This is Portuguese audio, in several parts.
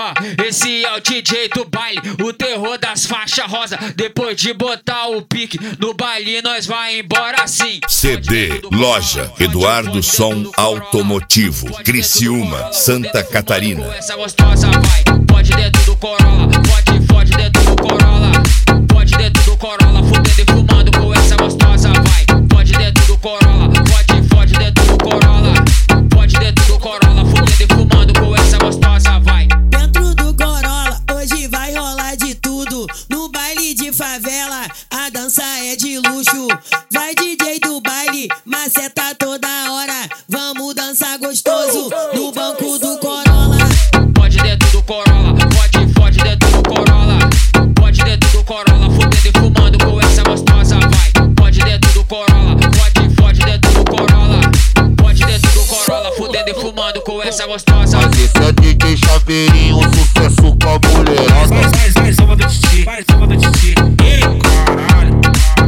Esse é o DJ do baile, o terror das faixas rosa. Depois de botar o pique no baile, nós vai embora assim. CD Loja Eduardo Som Automotivo, Criciúma, Santa Catarina. Essa gostosa vai, pode dentro do Corolla, pode dentro do Corolla, pode dentro do Corolla, fudendo e fumando com essa gostosa vai, pode dentro do Corolla, pode dentro do Corolla, pode dentro do Corolla, fudendo e fumando com essa gostosa vai. Dentro do Corolla, hoje vai rolar de tudo. No baile de favela, a dança é de luxo. Vai DJ do baile, maceta toda hora. Vamos dançar gostoso no banco do Corolla. Pode dentro do Corolla, pode dentro do Corolla, pode dentro do Corolla, fudendo e fumando com essa gostosa vai. Pode dentro do Corolla, pode dentro do Corolla, pode dentro do Corolla, fudendo e fumando com essa gostosa. Mas esse é DJ Chaveirinho, sucesso com a mulherada. Vai, samba do Titi, vai, samba do Titi. Ei, caralho.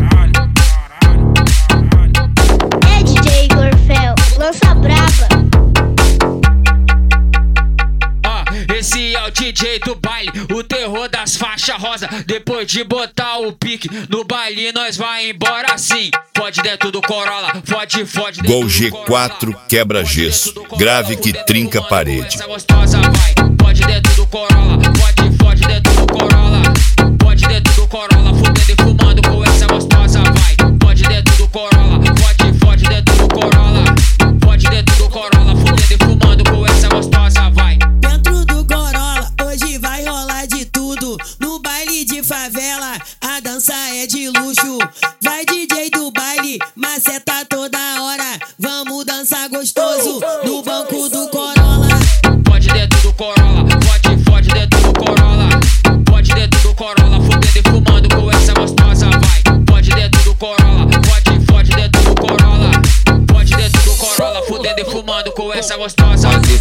É DJ Gorfel, lança braba. Esse é o DJ do baile, o terror das faixas rosa. Depois de botar o pique no baile, nós vai embora assim. Pode dentro do Corolla, pode Gol G4 quebra-gesso, grave que trinca parede. Essa gostosa vai, pode dentro do Corolla, pode dentro do Corolla, pode dentro do Corolla, fudendo e fumando com essa gostosa vai. Pode dentro do Corolla, pode dentro do Corolla, pode dentro do Corolla, fudendo e fumando com essa gostosa vai. Dentro do Corolla, hoje vai rolar de tudo. No baile de favela, a dança é de luxo. Vai DJ do baile, maceta toda hora. Vamos dançar gostoso no banco do Corolla. Pode dentro do Corolla, pode dentro do Corolla, pode dentro do Corolla, fudendo e fumando com essa gostosa vai. Pode dentro do Corolla, pode dentro do Corolla, pode dentro do Corolla, fudendo e fumando com essa gostosa.